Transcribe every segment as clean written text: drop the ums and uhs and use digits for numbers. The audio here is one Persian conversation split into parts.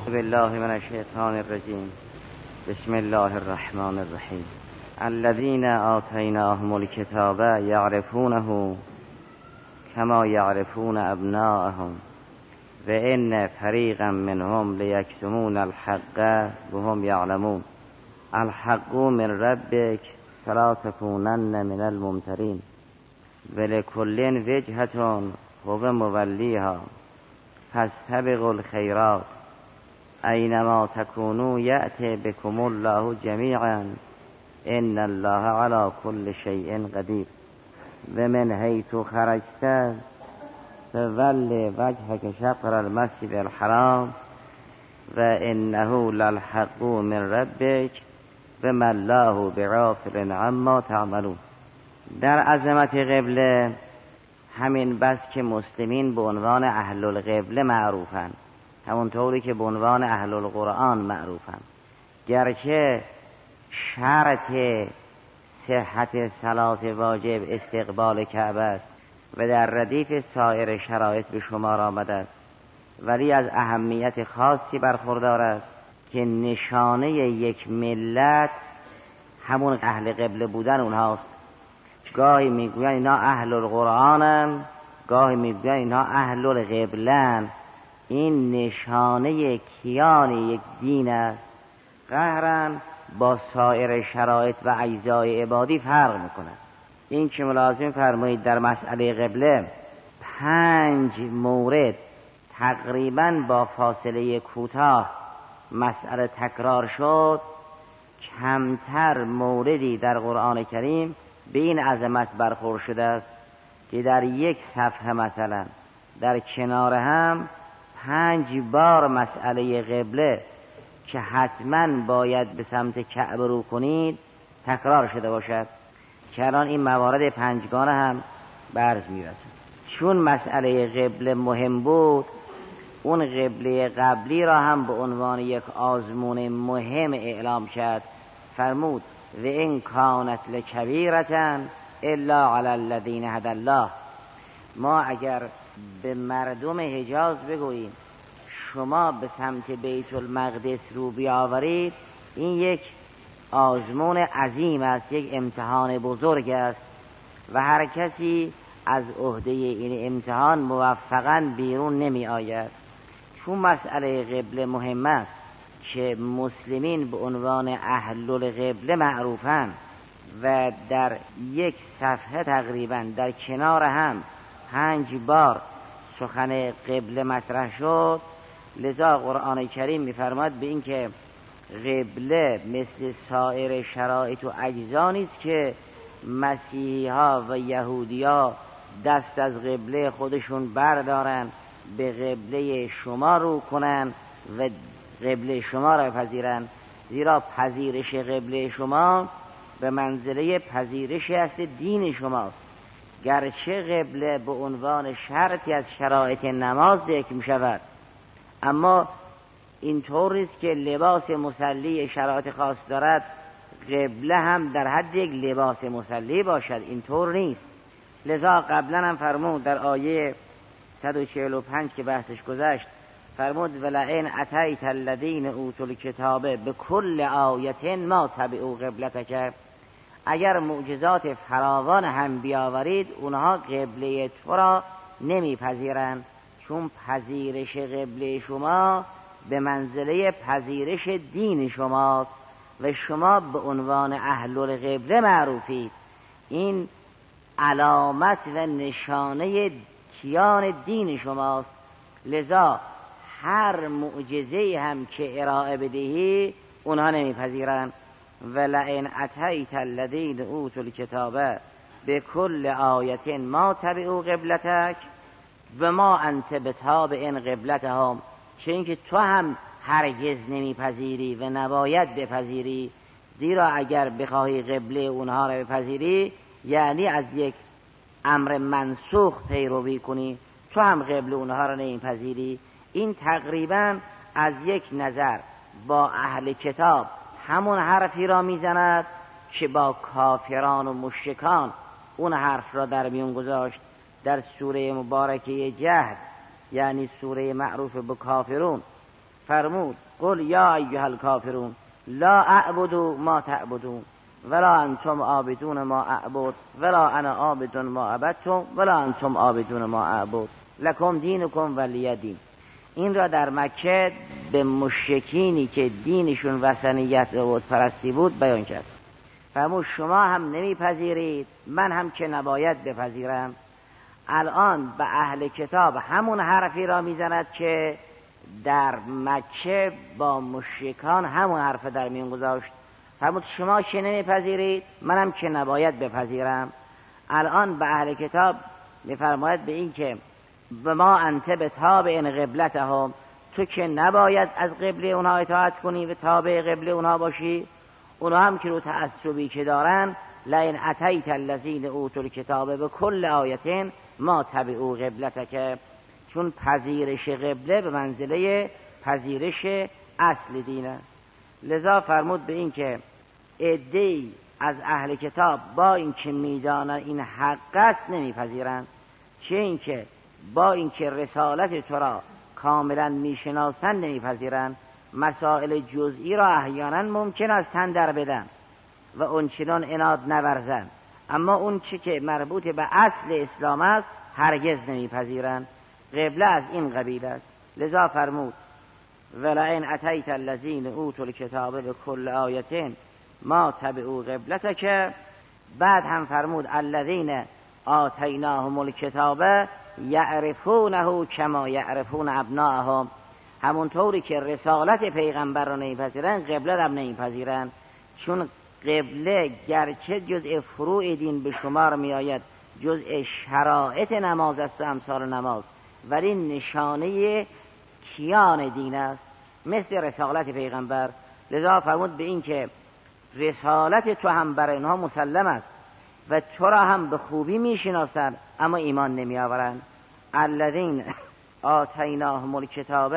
بالله من الشیطان الرجیم. بسم الله الرحمن الرحیم. الذين آتیناهم الکتاب یعرفونه کما یعرفون ابناءهم و ان فریقا منهم لیکتمون الحق وهم یعلمون. الحق من ربک فلا تکونن من الممترین ولکل وجهة هو مولیها فاستبقوا الخیرات اینما تکونوا یأتی بكم الله جمیعا ان الله علی كل شیء قدیر. و من حیث خرجت فول وجهک شطر المسجد الحرام و انه للحق من ربک و ما الله بغافل عما تعملون. در عظمت قبله همین بس که مسلمین به عنوان اهل القبله معروفن، همونطوری که به عنوان اهل القرآن معروفن، گرچه شرط صحت صلات واجب استقبال کعبه است و در ردیف سایر شرایط به شمار آمده است، ولی از اهمیت خاصی برخوردار است که نشانه یک ملت همون اهل قبله بودن اونهاست. گاهی میگوین اینا اهل القرآنن، گاهی میگوین اینا اهل القبلن. این نشانه کیان یک دین است. قهرن با سایر شرایط و اجزای عبادی فرق میکنه. این که ملازم فرمایید در مسئله قبله 5 مورد تقریبا با فاصله کوتاه مسئله تکرار شد، کمتر موردی در قرآن کریم به این عظمت برخورد شده است که در یک صفحه مثلا در کنار هم 5 بار مسئله قبله که حتما باید به سمت کعبه رو کنید تکرار شده باشد، که الان این موارد 5 گانه هم برز میرسد. چون مسئله قبله مهم بود، اون قبله قبلی را هم به عنوان یک آزمون مهم اعلام کرد. فرمود و این کانت لکبیرة الا علی الذین هدی الله. ما اگر به مردم حجاز بگوییم شما به سمت بیت المقدس رو بیاورید، این یک آزمون عظیم است، یک امتحان بزرگ است و هر کسی از عهده این امتحان موفقاً بیرون نمی آید. چون مسئله قبله مهم است که مسلمین به عنوان اهل القبله معروفن و در یک صفحه تقریبا در کنار هم 5 بار سخن قبله مطرح شد، لذا قرآن کریم می‌فرماید به این که قبله مثل سایر شرایط و اجزا نیست که مسیحی ها و یهودی ها دست از قبله خودشون بردارن به قبله شما رو کنن و قبله شما را پذیرن، زیرا پذیرش قبله شما به منزله پذیرش است دین شماست. گرچه قبله به عنوان شرطی از شرایط نماز ذکر می شود، اما اینطور نیست که لباس مصلی شرایط خاص دارد قبله هم در حد یک لباس مصلی باشد، اینطور نیست. لذا قبلا هم فرمود در آیه 145 که بحثش گذشت، فرمود ولئن اتیت الذین اوتوا الکتاب بكل آیة ما تبعوا قبلتک. اگر معجزات فراوان هم بیاورید اونها قبله تو را نمیپذیرند، چون پذیرش قبله شما به منزله پذیرش دین شماست و شما به عنوان اهل القبله معروفید. این علامت و نشانه کیان دین شماست. لذا هر معجزه هم که ارائه بدهی اونها نمیپذیرند. ولئن اتیت الذین اوتوا الکتاب بكل آیة ما تبعوا قبلتک و ما انت بتابع قبلتهم. چه اینکه تو هم هرگز نمیپذیری و نباید بپذیری، زیرا اگر بخواهی قبله اونها را بپذیری یعنی از یک امر منسوخ پیروی کنی، تو هم قبله اونها را نمیپذیری. این تقریبا از یک نظر با اهل کتاب همون حرفی را میزند که با کافران و مشرکان اون حرف را در میون گذاشت در سوره مبارکه جهد، یعنی سوره معروف به کافرون. فرمود قل یا ایها الکافرون لا اعبد ما تعبدون ولا انتم عابدون ما اعبد ولا انا عابد ما عبدتم ولا انتم عابدون ما اعبد لکم دینکم ولی دین. این را در مکه به مشرکینی که دینشون وثنیت و بت پرستی بود بیان کرد. فرمود شما هم نمیپذیرید، من هم که نباید بپذیرم. الان به اهل کتاب همون حرفی را میزند که در مکه با مشرکان همون حرف در میان گذاشت. فرمود شما که نمیپذیرید، منم که نباید بپذیرم. الان به اهل کتاب میفرماید به این که به ما انت به تابع قبلتهم، تو که نباید از قبله اونها اطاعت کنی و تابع قبله اونها باشی. اونها هم که رو تعصبی که دارن لئن اتیت الذین اوتوا الکتاب بکل آیه ما تبعوا قبلتک، چون پذیرش قبله به منزله پذیرش اصل دینه. لذا فرمود به این که عده‌ای از اهل کتاب با این که میدانن این حق است نمیپذیرن، چه این که با این که رسالت تو را کاملا میشناسن نمیپذیرن. مسائل جزئی را احیانا ممکن است تن در بدن و اونچنان عناد نورزن، اما اون چی که مربوط به اصل اسلام است هرگز نمیپذیرن. قبله از این قبیل است. لذا فرمود ولئن اتیت الذین اوتوا الکتاب بکل آیه ما تبعوا قبلتک. بعد هم فرمود الذین آتیناهم الکتاب یعرفونه کما یعرفون ابناءهم، همونطوری که رسالت پیغمبر را نمیپذیرن قبله را نمیپذیرن، چون قبله گرچه جزء فروع دین به شمار می آید، جزء شرائط نماز است و امثال نماز، ولی نشانه کیان دین است مثل رسالت پیغمبر. لذا فرمود به این که رسالت تو هم بر اینها مسلم است و تو را هم به خوبی می شناسند اما ایمان نمی آورند. الذین آتیناهم الکتاب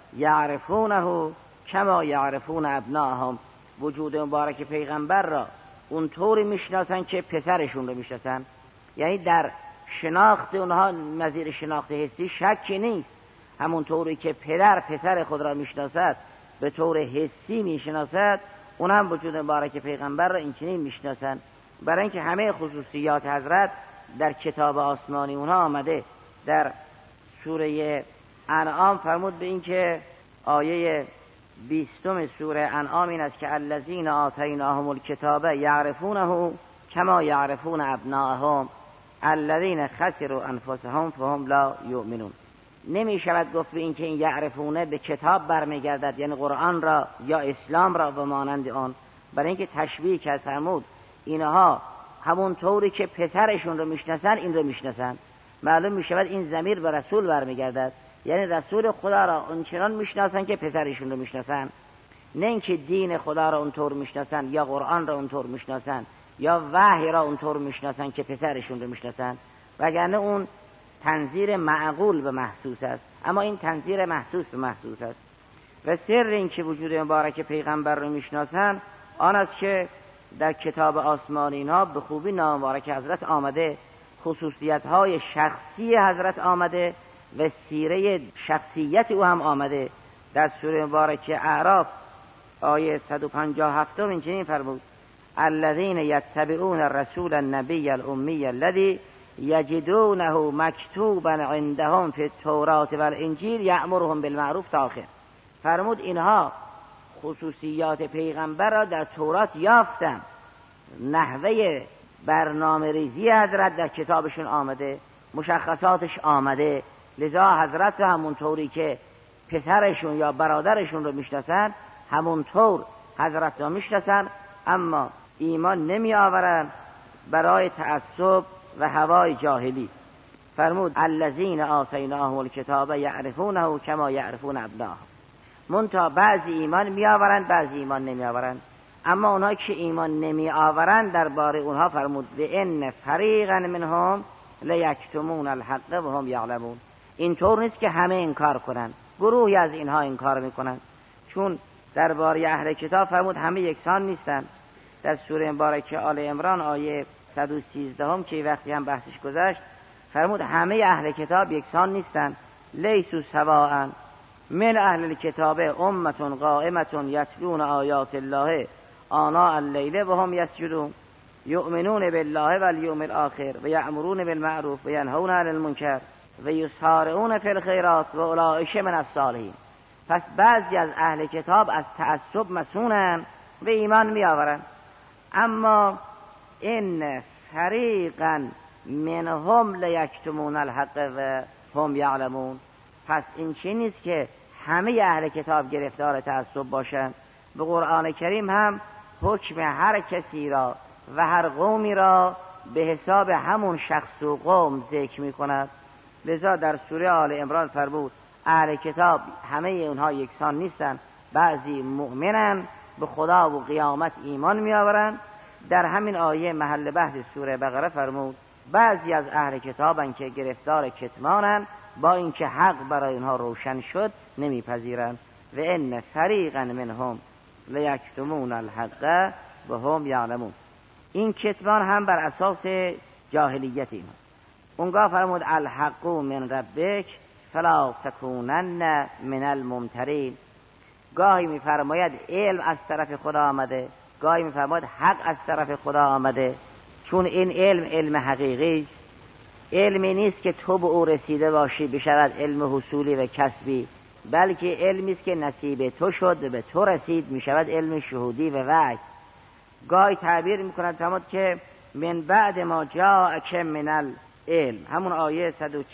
یعرفونه کما یعرفون ابناءهم، وجود مبارک پیغمبر را اونطوری میشناسن که پسرشون رو میشناسن. یعنی در شناخت اونها نظیر شناخت حسی شکی نیست، همونطوری که پدر پسر خود را میشناسد به طور حسی میشناسد، اون هم وجود مبارک پیغمبر را اینچنین میشناسن. برای اینکه همه خصوصیات حضرت در کتاب آسمانی اونها آمده. در سوره انعام فرمود به این که آیه 20 سوره انعام این است که الذین آتیناهم الکتاب یعرفونه کما یعرفون ابناءهم الذین خسروا انفسهم فهم لا یؤمنون. نمی شود گفت به این که این یعرفونه به کتاب برمیگردد، یعنی قرآن را یا اسلام را و مانند آن، برای اینکه تشبیه کرد. فرمود اینها همون طوری که پسرشون رو میشناسن این رو میشناسن. معلوم می شود این ضمیر به رسول برمیگردد، یعنی رسول خدا را اونچنان میشناسن که پسرشون رو میشناسن، نه اینکه دین خدا را اونطور میشناسن یا قرآن را اونطور میشناسن یا وحی را اونطور میشناسن که پسرشون رو میشناسن، وگرنه اون تنظیر معقول به محسوس است، اما این تنظیر محسوس به محسوس است. و سر این که وجود مبارک پیغمبر رو میشناسن آن است که در کتاب آسمانی اینا به خوبی نام مبارک حضرت آمده، خصوصیت‌های شخصی حضرت آمده و سیره شخصیت او هم آمده. در سوره مبارکه اعراف آیه 157 اینجوری فرمود الذین یتبعون الرسول النبی الامی الذی یجدونه مکتوبا عندهم فی التوراة والانجیل یأمرهم بالمعروف تا آخر. فرمود اینها خصوصیات پیغمبر را در تورات یافتن، نحوه برنامه ریزی حضرت در کتابشون آمده، مشخصاتش آمده. لذا حضرت همونطوری که پسرشون یا برادرشون رو میشناسن همونطور حضرت رو میشناسن، اما ایمان نمی آورن برای تعصب و هوای جاهلی. فرمود الذین آتیناهم الکتاب یعرفونه کما یعرفون ابناءهم. منتها بعضی ایمان می آورند بعضی ایمان نمی آورند، اما اونها که ایمان نمی آورند درباره اونها فرمود ان فریقا منهم لیکتمون الحق وهم یعلمون. اینطور نیست که همه انکار کنند، گروهی از اینها انکار میکنند، چون درباره اهل کتاب فرمود همه یکسان نیستند. در سوره مبارکه آل عمران آیه 113 که وقتی هم بحثش گذشت فرمود همه اهل کتاب یکسان نیستند. لیسوا سواء من اهل الکتاب امة قائمة یتلون آیات الله آناء اللیل و هم یسجدون یؤمنون بالله والیوم الاخر و یأمرون بالمعروف و ینهون عن المنکر و یسارعون فی الخیرات و اولئک من الصالحین. پس بعضی از اهل کتاب از تعصب مسونن و ایمان میآورند، اما این فریقا منهم لیکتمون الحق و هم یعلمون. پس این چی نیست که همه اهل کتاب گرفتار تعصب باشند. به قرآن کریم هم حکم هر کسی را و هر قومی را به حساب همون شخص و قوم ذکر می کند. لذا در سوره آل عمران فرمود اهل کتاب همه اونها یکسان نیستن، بعضی مؤمنن به خدا و قیامت ایمان می آورند. در همین آیه محل بحث سوره بقره فرمود بعضی از اهل کتابن که گرفتار کتمانن، با اینکه حق برای اونها روشن شد نمیپذیرند. و ان فریقا منهم لیکتمون الحق و هم یعلمون. این کتمان هم بر اساس جاهلیت اینها. اونگاه فرمود الحق من ربک فلا تکونن من الممترین. گاهی میفرماید علم از طرف خدا آمده، گاهی میفرماید حق از طرف خدا آمده، چون این علم حقیقی، علمی نیست که تو به او رسیده باشی بشود علم حصولی و کسبی، بلکه علمی است که نصیب تو شد و به تو رسید میشود علم شهودی و وحی. گاهی تعبیر میکند فرمود که من بعد ما جاءک من العلم، همون آیه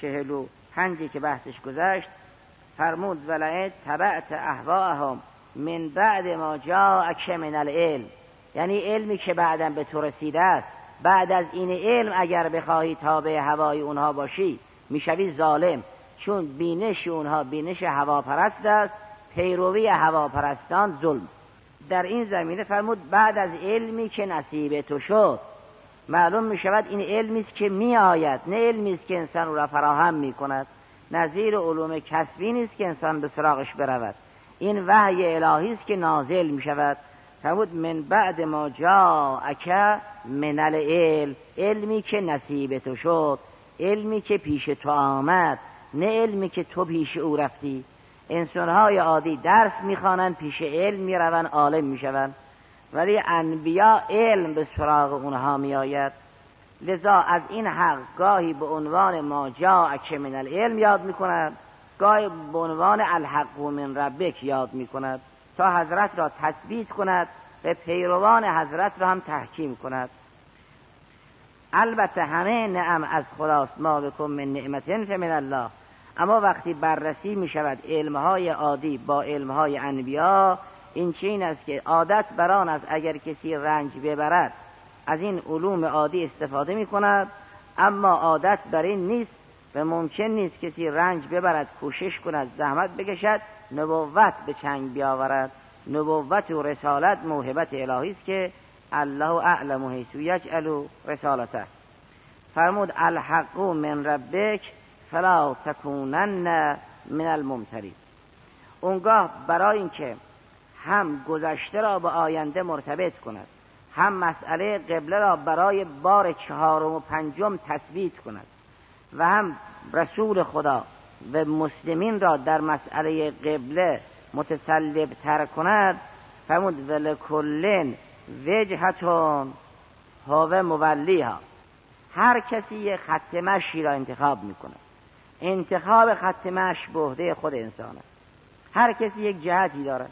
145 که بحثش گذشت، فرمود ولئن تبعت اهواءهم من بعد ما جاءک من العلم، یعنی علمی که بعداً به تو رسیده است، بعد از این علم اگر بخواهی تابع هوای اونها باشی میشوی ظالم، چون بینش اونها بینش هواپرست است، پیروی هواپرستان ظلم. در این زمینه فرمود بعد از علمی که نصیب تو شد، معلوم می شود این علمی است که می آید، نه علمی است که انسان را فراهم می کند. نظیر علوم کسبی نیست که انسان به سراغش برود، این وحی الهی است که نازل می شود. فرمود من بعد ما جاءک من العلم، علمی که نصیب تو شد، علمی که پیش تو آمد، نه علمی که تو پیش او رفتی. انسان‌های عادی درس می‌خوانند، پیش علم می‌روند، عالم می‌شوند، ولی انبیا علم به سراغ اونها می‌آید. لذا از این حق گاهی به عنوان ما جاءک من العلم یاد می‌کند، گاهی به عنوان الحق من ربک یاد می‌کند، تا حضرت را تثبیت کند و پیروان حضرت را هم تحکیم کند. البته همه نعم از خداست، ما بکم من نعمت فمن الله، اما وقتی بررسی می شود علمهای عادی با علمهای انبیا، این چین است که عادت بران است اگر کسی رنج ببرد از این علوم عادی استفاده می کند، اما عادت بر این نیست و ممکن نیست کسی رنج ببرد، کوشش کند، زحمت بکشد، نبوت به چنگ بیاورد. نبوت و رسالت موهبت الهی است که الله اعلم حیث یجعل رسالته. فرمود الحق من ربک فلا تکونن من الممترین. اونگاه برای اینکه هم گذشته را به آینده مرتبط کند، هم مسئله قبله را برای بار 4 و 5 تثبیت کند و هم رسول خدا و مسلمین را در مسئله قبله متسلب تر کند، فرمود ولکل وجهتون هو مولیها. هر کسی یک خط مشی را انتخاب میکنه، انتخاب خط مشی به عهده خود انسان است. هر کسی یک جهتی دارد،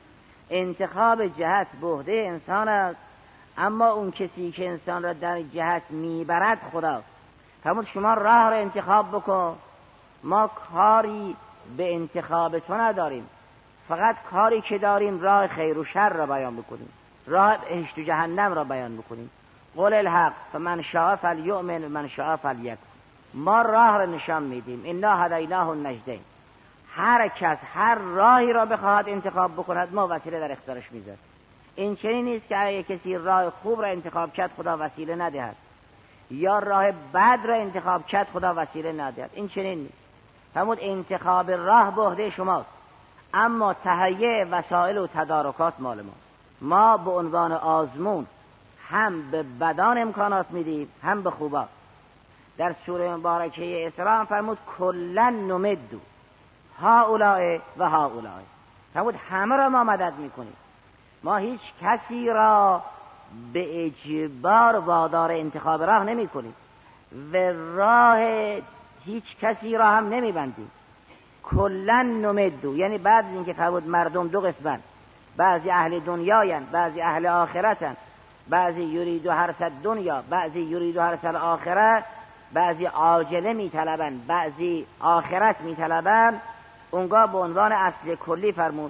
انتخاب جهت به عهده انسان است، اما اون کسی که انسان را در جهت میبرد خداست. فرمود شما راه را انتخاب بکن، ما کاری به انتخاب تو نداریم، فقط کاری که داریم راه خیر و شر را بیان بکنیم، راه بهشت و جهنم را بیان بکنیم. قول الحق فمن شاء فلیؤمن و من شاء فلیکفر. ما راه را نشان میدیم، انا هدیناه النجدین. هر کس هر راهی را بخواهد انتخاب بکند ما وسیله در اختیارش میذاریم. این چنین نیست که اگه کسی راه خوب را انتخاب کرد خدا وسیله ندهد، یا راه بد را انتخاب کرد خدا وسیله ندهد. این چنین نیست. فرمود انتخاب راه به عهده شماست، اما تهیه وسایل و تدارکات مال ما. ما به عنوان آزمون هم به بدان امکانات میدیم هم به خوبا. در سوره مبارکه اسراء فرمود کلن نمدو هؤلاء و هؤلاء. فرمود همه را ما مدد میکنیم. ما هیچ کسی را به اجبار وادار انتخاب راه نمی کنیم و راه هیچ کسی را هم نمی بندیم. کلن نمدو، یعنی بعد از اینکه فرمود مردم دو قسمن، بعضی اهل دنیاین بعضی اهل آخرتن، بعضی یریدو حرث دنیا بعضی یریدو حرث آخرت، بعضی عاجله می طلبن بعضی آخرت می طلبن، اونگاه به عنوان اصل کلی فرمود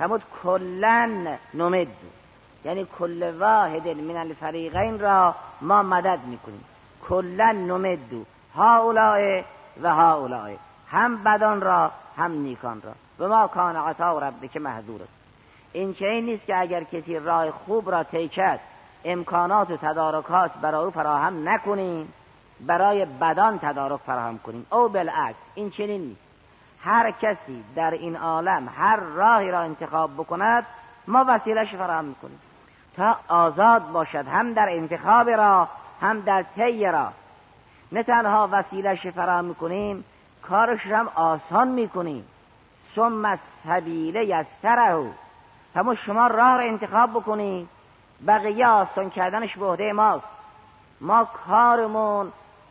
کلن نمدو، یعنی کل واحد من الفریقین را ما مدد میکنیم. کلن نمدو هؤلاء و هؤلاء، هم بدان را هم نیکان را. و ما کان عطا ربک محظورا. این چه این نیست که اگر کسی راه خوب را طی کرد امکانات و تدارکات برای او فراهم نکنیم برای بدان تدارک فراهم کنیم، او بالعکس. این چنین نیست. هر کسی در این عالم هر راهی را انتخاب بکند ما وسیله‌اش فراهم میکنیم تا آزاد باشد، هم در انتخاب راه هم در طی راه. نه تنها وسیله‌اش فراهم میکنیم، کارش هم آسان میکنیم. ثم السبیل یسره، همون شما راه را انتخاب بکنید، بقیه آسان کردنش به عهده ماست. ما کارمون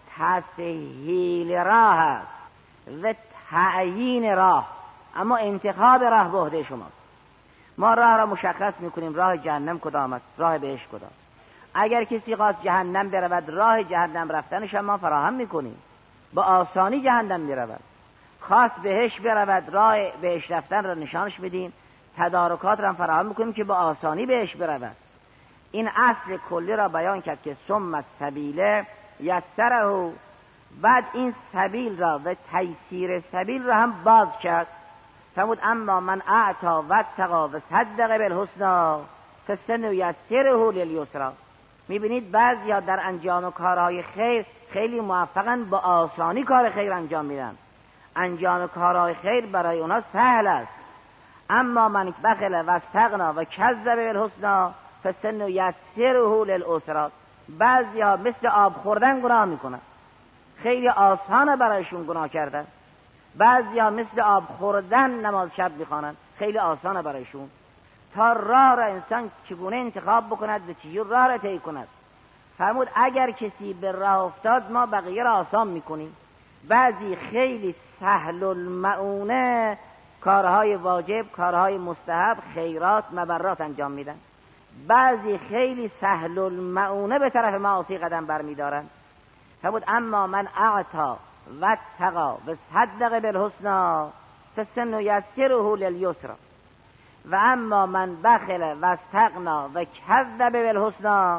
تسهیل راه است و تعیین راه، اما انتخاب راه به عهده شماست. ما راه را مشخص میکنیم، راه جهنم کدام است، راه بهشت کدام. اگر کسی خواست جهنم برود راه جهنم رفتنش هم ما فراهم میکنیم، با آسانی جهنم میرود. خواست بهشت برود راه بهشت رفتن را نشانش بدیم، تدارکات را فراهم میکنیم که با آسانی بهشت برود. این اصل کلی را بیان کرد که ثم السبیل یسره، بعد این سبیل را و تیسیر سبیل را هم باز کرد. فرمود اما من اعطا و اتقا و صدق بالحسنا فسنیسره لیلیسرا. میبینید بعضیا در انجام کارهای خیر خیلی موفقن، با آسانی کار خیر انجام میدن، انجام کارهای خیر برای اونا سهل است. اما من بخل و استغنا و کذب بالحسنا فسنیسره لیلیسرا. بعضیا مثل آب خوردن گناه میکنن، خیلی آسانه برایشون گناه کردن. بعضیا مثل آب خوردن نماز شب میخوانند، خیلی آسانه برایشون. تا راه را انسان چگونه انتخاب بکند و چجور راه را طی کند. فرمود اگر کسی به راه افتاد ما بقیه را آسان میکنیم. بعضی خیلی سهل المعونه کارهای واجب، کارهای مستحب، خیرات، مبرات انجام میدن. بعضی خیلی سهل المعونه به طرف معاصی قدم برمیدارن. فرمود اما من اعطا و اتقا و صدق بالحسنا فسنیسره لیلیسرا و اما من بخل و استغنا و کذب بالحسنا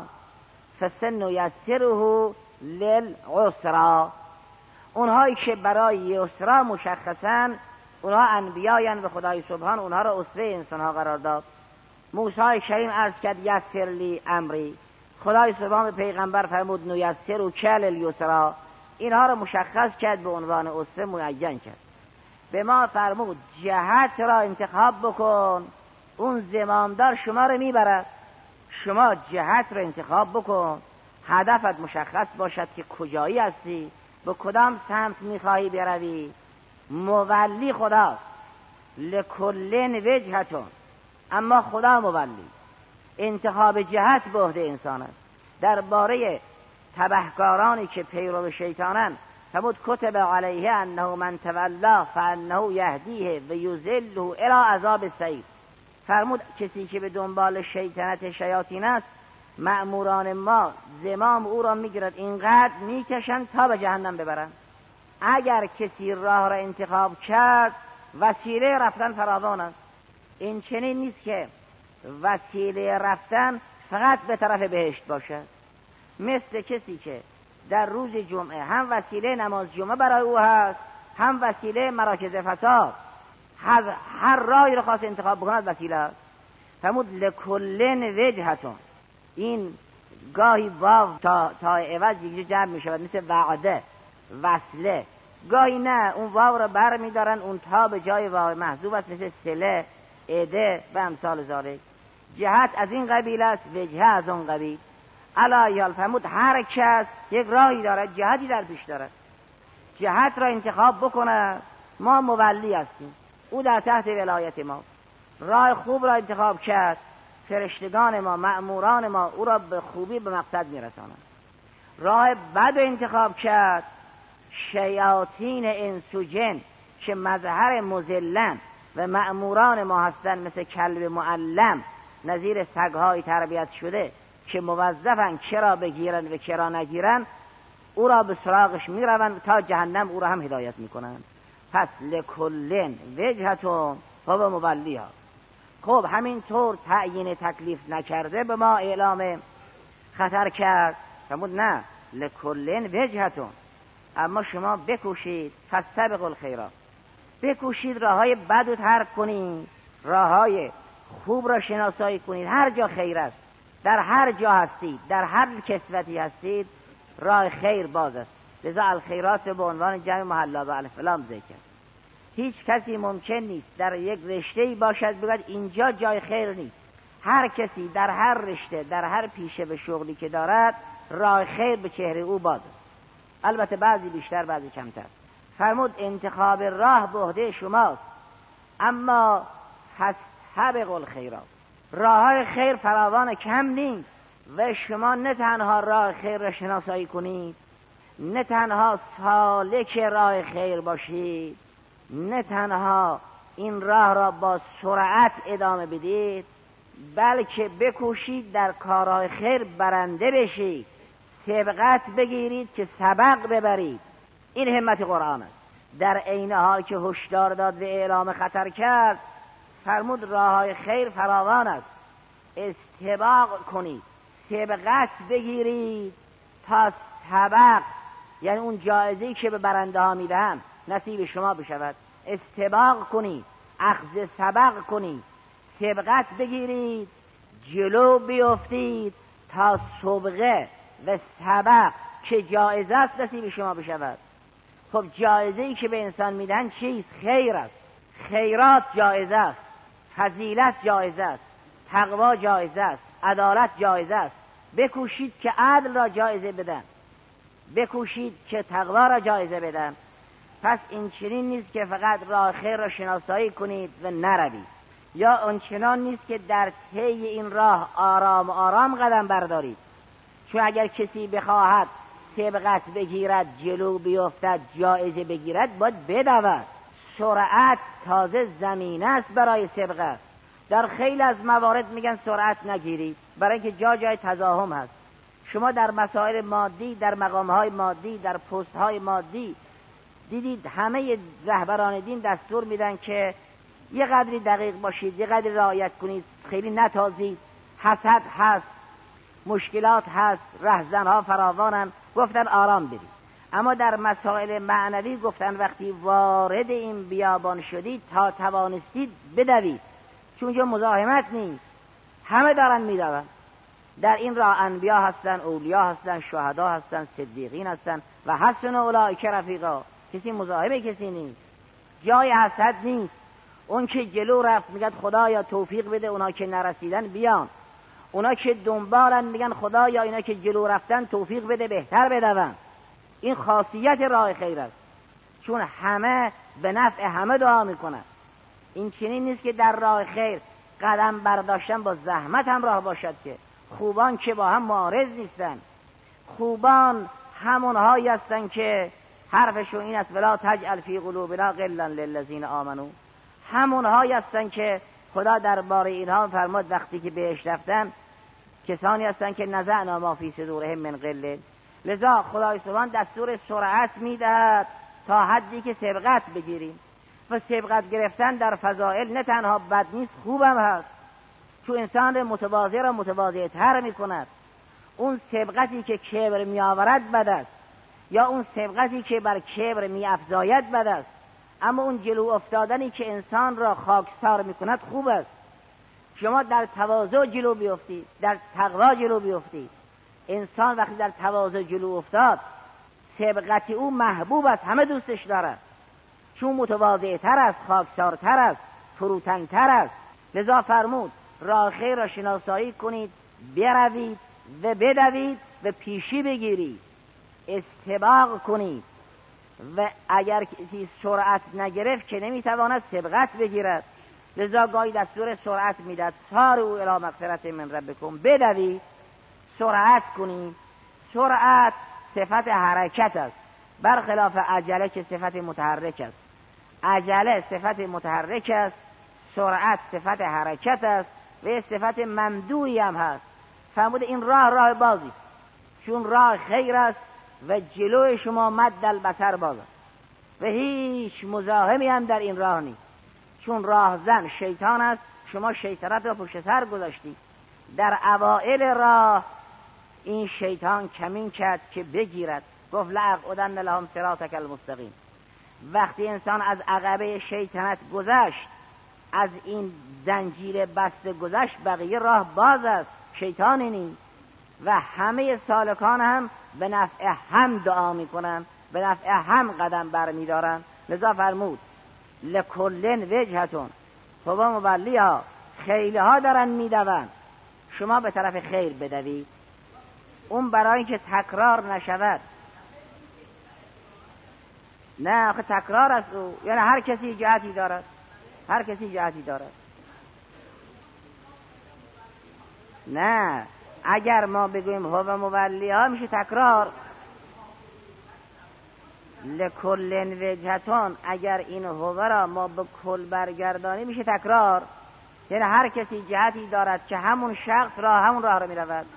فسنیسره للعسرا. اونهایی که برای یسرا مشخصن اونها انبیاین و خدای سبحان اونها را اسوه انسانها قرار داد. موسی کریم عرض کرد یسر لی امری، خدای سبحان به پیغمبر فرمود نیسر کل الیسرا. اینها را مشخص کرد، به عنوان اسوه معین کرد. به ما فرمود جهت را انتخاب بکن، اون زمامدار شما رو میبرد. شما جهت را انتخاب بکن، هدفت مشخص باشد که کجایی هستی، به کدام سمت میخواهی بروی. مولی خداست، لکل وجهتون، اما خدا مولی. انتخاب جهت به عهده انسان است. درباره تبهکارانی که پیرو شیطانن فرمود کتب علیه انه من تولا فانه یهدیه و یذله الی عذاب السعیر. فرمود کسی که به دنبال شیطنت شیاطین است مأموران ما زمام او را میگیرد، اینقدر میکشند تا به جهنم ببرند. اگر کسی راه را انتخاب کرد وسیله رفتن فراوان است. این چنین نیست که وسیله رفتن فقط به طرف بهشت باشد. مثل کسی که در روز جمعه هم وسیله نماز جمعه برای او هست، هم وسیله مراکز فساد. هر راهی رو خواست انتخاب بکند وسیله است. فرمود لکل وجهتون. این گاهی واو تا عوض یک جمع می شود، مثل وعده، وصله. گاهی نه، اون واو رو بر می دارن، اون تا به جای واو محذوف است، مثل سله، عده و امثال ذالک. جهت از این قبیل است، وجهه از اون قبیل. علایال فرمود هر کس یک راهی دارد، جهتی در پیش دارد، جهت را انتخاب بکنه. ما مولی هستیم. او در تحت ولایت ما. راه خوب را انتخاب کرد، فرشتگان ما، مأموران ما او را به خوبی به مقصد میرسانند. راه بد را انتخاب کرد، شیاطین انس و جن که مظهر مذلن و مأموران ما هستند، مثل کلب معلم، نظیر سگ‌های تربیت شده که موظفن چرا بگیرن و چرا نگیرن، او را به سراغش میروند تا جهنم او را هم هدایت میکنند. پس لکلن وجهتون و به مولیها. خب همینطور تعیین تکلیف نکرده به ما اعلام خطر کرد، فرمود نه لکلن وجهتون، اما شما بکوشید فاستبقوا الخیرات، بکوشید راههای بد رو ترک کنید، راههای خوب را شناسایی کنید. هر جا خیر است، در هر جا هستید، در هر کسوتی هستید، راه خیر باز است. لذا الخیرات به عنوان جمع محلا به الف لام ذکر. هیچ کسی ممکن نیست در یک رشته‌ای باشد بگوید اینجا جای خیر نیست. هر کسی در هر رشته، در هر پیشه به شغلی که دارد، راه خیر به چهره او باز است. البته بعضی بیشتر بعضی کمتر. فرمود انتخاب راه به عهده شماست، اما فاستبقوا الخیرات، راههای خیر فراوان کم نیست و شما نه تنها راه خیر را شناسایی کنید، نه تنها سالک راه خیر باشید، نه تنها این راه را با سرعت ادامه بدید، بلکه بکوشید در کارهای خیر برنده بشید، سبقت بگیرید که سبق ببرید. این همت قرآن است. در عین حال که هشدار داد و اعلام خطر کرد، فرمود راههای خیر فراوان است، استباق کنید، سبقت بگیرید تا سبق، یعنی اون جایزه‌ای که به برنده ها میدهند نصیب شما بشود. استباق کنید، اخذ سبق کنید، سبقت بگیرید، جلو بیفتید تا سبقه و سبق که جایزه است نصیب شما بشود. خب جایزه‌ای که به انسان میدن چیست؟ خیر است. خیرات جایزه است، فضیلت جایزه است، تقوا جایزه است، عدالت جایزه است. بکوشید که عدل را جایزه بدن، بکوشید که تقوا را جایزه بدن. پس این چنین نیست که فقط راه خیر را شناسایی کنید و نروید، یا آنچنان نیست که در طی این راه آرام آرام قدم بردارید. چون اگر کسی بخواهد سبقت بگیرد، جلو بیفتد، جایزه بگیرد، باید بدود. سرعت تازه زمینه است برای سبقت. در خیلی از موارد میگن سرعت نگیرید، برای اینکه جای تزاحم هست. شما در مسائل مادی، در مقامهای مادی، در پستهای مادی دیدید همه رهبران دین دستور میدن که یه قدری دقیق باشید، یه قدری رعایت کنید، خیلی نتازید، حسد هست، مشکلات هست، رهزنها فراوانن، گفتن آرام برید. اما در مسائل معنوی گفتن وقتی وارد این بیابان شدید تا توانستید بدوید، چون اونجا مزاحمت نیست، همه دارن میدون. در این راه انبیا هستن، اولیا هستن، شهدا هستن، صدیقین هستن و حسن اولئک رفیقا. کسی مزاحم کسی نیست، جای حسد نیست. اون که جلو رفت میگن خدایا توفیق بده اونا که نرسیدن بیان، اونا که دنبالن میگن خدایا اینا که جلو رفتن توفیق بده بهتر بدون. این خاصیت راه خیر است، چون همه به نفع همه دعا میکنن. این چنین نیست که در راه خیر قدم برداشتن با زحمت همراه باشد، که خوبان که با هم معارض نیستن. خوبان همونهایی هستن که حرفشون این است ولا تجعل فی قلوبنا غلا للذین آمنوا. همونهایی هستن که خدا درباره اینها فرمود وقتی که بهش رفتن کسانی هستن که نزعنا ما فی صدورهم من غل. لذا خدای سبحان دستور سرعت میدهد تا حدی که سبقت بگیریم. و سبقت گرفتن در فضائل نه تنها بد نیست، خوبم هست، چون انسان متواضع را متواضع تر میکند. اون سبقتی که کبر میآورد بد است، یا اون سبقتی که بر کبر میافزاید بد است. اما اون جلو افتادنی که انسان را خاکسار میکند خوب است. شما در تواضع جلو بیفتید، در تقوا جلو بیفتید. انسان وقتی در تواضع جلو افتاد، سبقت او محبوب است، همه دوستش دارد، چون متواضع تر است، خاکسار تر است، فروتن تر است. لذا فرمود راه خیر را شناسایی کنید، بروید و بدوید و پیشی بگیرید، استباق کنید، و اگر کسی سرعت نگرفت که نمیتواند سبقت بگیرد. لذا گاهی دستور سرعت میداد، سارعوا الی مغفرة من ربکم، بدوید، سرعت کنید. سرعت صفت حرکت است، برخلاف عجله که صفت متحرک است. عجله صفت متحرک است، سرعت صفت حرکت است و صفت ممدوحی هم هست. فرمود این راه بازی، چون راه خیر است و جلوی شما مد البصر باز است و هیچ مزاحمی هم در این راه نیست، چون راهزن شیطان است. شما شیطنت را پشت سر گذاشتید. در اوائل راه این شیطان کمین کرد که بگیرد، گفت لأقعدن لهم صراطک المستقیم. وقتی انسان از عقبه شیطنت گذشت، از این زنجیر بسته گذشت، بقیه راه باز است، شیطانی نیست. و همه سالکان هم به نفع هم دعا میکنن، به نفع هم قدم برمیدارن. لذا فرمود لکل وجهتون هو مولیها، خیلی ها دارن میدوند، شما به طرف خیر بدوید. اون برای اینکه تکرار نشود. نه آخه تکرار است او، یعنی هر کسی جهتی دارد، هر کسی جهتی دارد. نه اگر ما بگوییم هو مولیها میشه تکرار. لکل وجهتون، اگر این هو را ما به کل برگردانی میشه تکرار، یعنی هر کسی جهتی دارد که همون شخص را همون راه را میرود.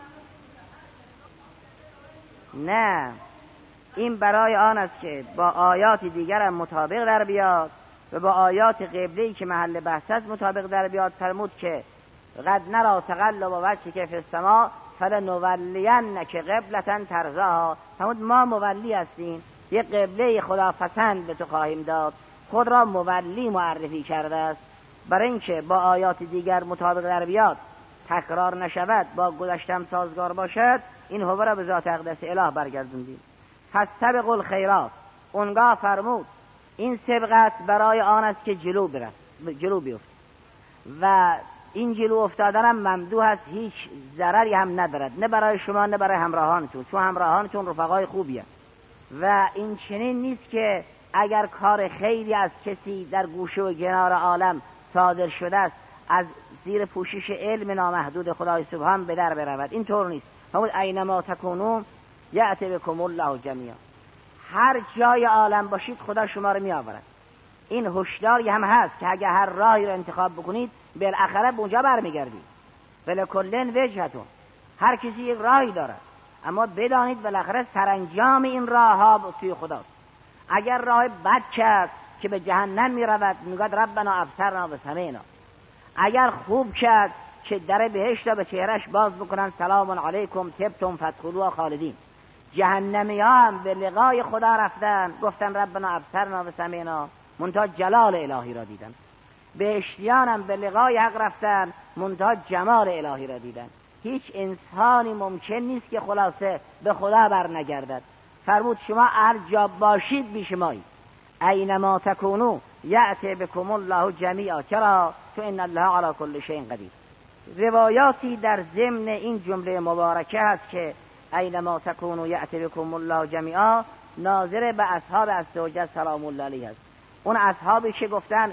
نه این برای آن است که با آیات دیگر هم مطابق در بیاد و با آیات قبلی که محل بحث است مطابق در بیاد. فرمود که قد نرى تقلب وجهک فی السماء فلنولینک قبلة ترضاها. فرمود ما مولی هستیم، یک قبله خداپسند به تو خواهیم داد. خود را مولی معرفی کرده است برای اینکه با آیات دیگر مطابق در بیاد، تکرار نشود، با گذشتم سازگار باشد. این هو را به ذات اقدس اله برگردوندیم. پس سبقوا الخیرات، اونگاه فرمود این سبقت برای آن است که جلو بیفت و این جلو افتادن هم ممدوح است، هیچ ضرری هم ندارد، نه برای شما نه برای همراهانتون، چون همراهانتون رفقای خوبی هست. و این چنین نیست که اگر کار خیری از کسی در گوشه و کنار عالم صادر شده است، از زیر پوشش علم نامحدود خدای سبحان به در برود. این طور نیست. فرمود اینما تکونوا یأتی بکم الله جمیعا. هر جای عالم باشید خدا شما رو می آورد. این هشداری هم هست که اگر هر راهی رو انتخاب بکنید بالاخره به اونجا برمیگردید. ولکل وجهتون، هر کسی یک راهی دارد، اما بدانید بالاخره سرانجام این راه ها توی خداست. اگر راه بد کرد که به جهنم می رود، میگوید ربنا ابصرنا و سمعنا. اگر خوب کرد که در بهشت را به چهرش باز بکنن، سلام علیکم طبتم فادخلوها خالدین. جهنمی ها هم به لقای خدا رفتن، گفتن ربنا ابصرنا و سمعنا، منتها جلال الهی را دیدن. بهشتیان هم به لقای حق رفتن، منتها جمال الهی را دیدن. هیچ انسانی ممکن نیست که خلاصه به خدا بر نگردد. فرمود شما هر جا باشید بی شمایید. اینما تکونوا یأتی بکم الله جمیعا. چرا؟ تو ان الله علی کل شیء قدیر. روایاتی در ضمن این جمله مبارکه هست که اینما تکونوا یأتی بکم الله جمیعا ناظر به اصحاب عزوجل سلام الله علیه است. اون اصحابی که گفتن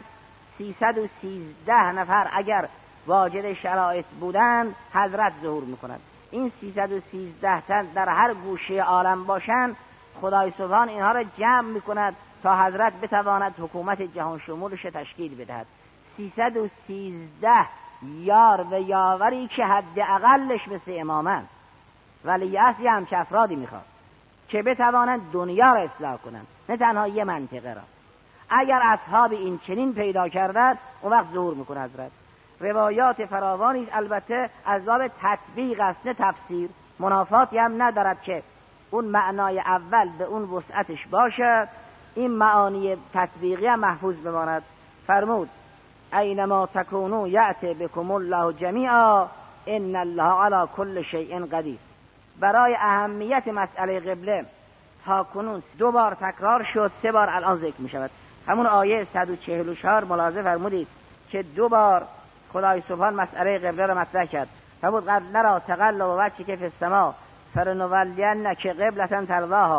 313 نفر اگر واجد شرایط بودن حضرت ظهور میکنند. این 313 تن در هر گوشه عالم باشند، خدای سبحان اینها را جمع میکند تا حضرت بتواند حکومت جهان شمولش تشکیل بدهد. 313 یار و یاوری که حد اقلش مثل امامن، ولی اصلی همچه افرادی میخواد که بتوانند دنیا را اصلاح کنند، نه تنها یه منطقه را. اگر اصحاب این چنین پیدا کردند، اون وقت ظهور میکنه حضرت. روایات فراوانی البته از باب تطبیق است نه تفسیر، منافاتی هم ندارد که اون معنای اول به اون وسعتش باشد، این معانی تطبیقی هم محفوظ بماند. فرمود اینما تکونوا یأتی بکم الله جمیعا ان الله علی کل شیء قدیر. برای اهمیت مسئله قبله تا کنون 2 بار تکرار شد، 3 بار الان ذکر می شود. همون آیه 144 ملاحظه فرمودید که 2 بار خدای سبحان مسئله قبله را مطرح کرد. فرمود قد نرى تقلب وجهک فی السماء فلنولینک قبلة ترضاها.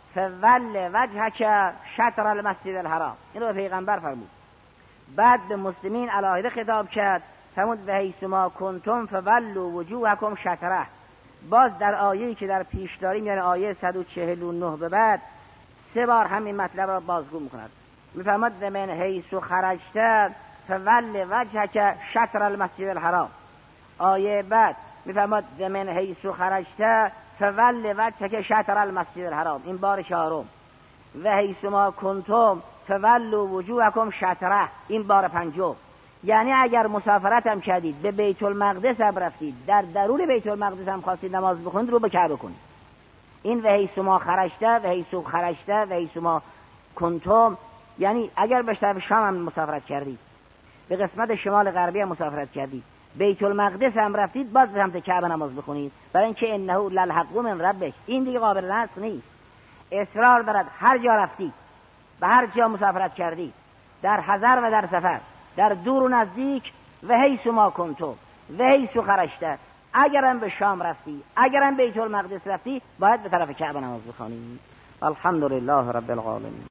فول وجهک شطر المسجد الحرام. این رو پیغمبر فرمود. بعد به مسلمین علیه خطاب کرد، فرمود و حیث ما کنتم فولوا وجوهکم شطره. باز در آیه‌ای که در پیش داریم، یعنی آیه 149 به بعد 3 بار همین مطلب را بازگو می‌کند. می‌فرماد و من حیث خرجت فول وجهک شطر المسجد الحرام. آیه بعد می‌فرماد و من حیث خرجت فول وجهک شطر المسجد الحرام. این بار 4. و حیث ما کنتم فولوا وجوهکم شطره. این بار 5. یعنی اگر مسافرت هم کردید به بیت المقدس هم رفتید، در درون بیت المقدس هم خواستید نماز بخونید، رو به کعبه کنید. این و حیث ما خرجت و حیث خرجت و حیث ما کنتم، یعنی اگر به طرف شام هم مسافرت کردید، به قسمت شمال غربی هم مسافرت کردید، بیت المقدس هم رفتید، باز به سمت کعبه نماز بخونید، برای اینکه انه للحق من ربک. این دیگه قابل نسخ نیست. اصرار دارد هر جا رفتید، به هر جا مسافرت کردید، در حضر و در سفر، در دور و نزدیک، و حیث ما کنتم و حیث خرجت، اگرم به شام رفتی، اگرم بیت المقدس رفتی، باید به طرف کعبه نماز بخوانی. الحمدلله رب العالمین.